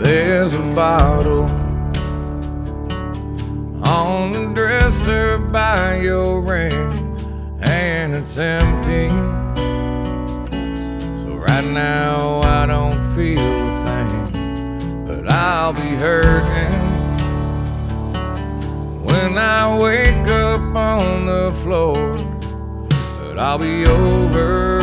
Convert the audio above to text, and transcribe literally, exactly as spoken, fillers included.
There's a bottle on the dresser by your ring, and it's empty. So right now I don't feel a thing, but I'll be hurting when I wake up on the floor. But I'll be over